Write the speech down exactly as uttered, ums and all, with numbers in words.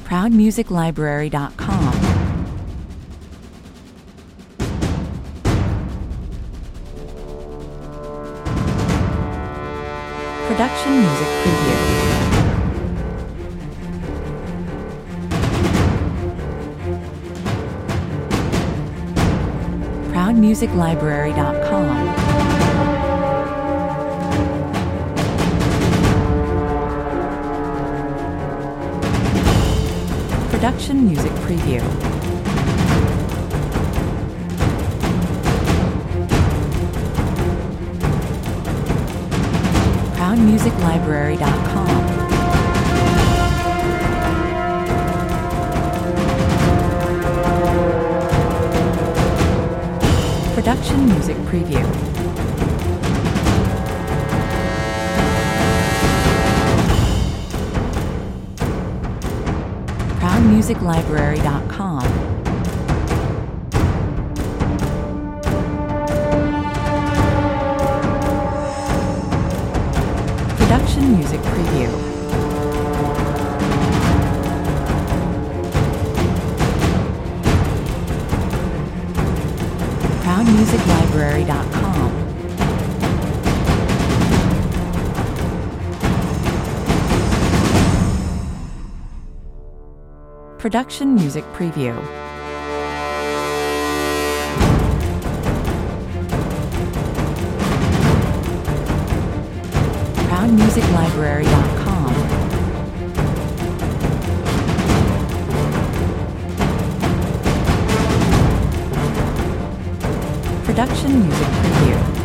proud music library dot com. Production Music Preview. proud music library dot com. Production Music Preview. proud music library dot com. Production Music Preview. proud music library dot com. Production Music Preview. proud music library dot com. Production Music Preview. proud music library dot com. Production Music Preview.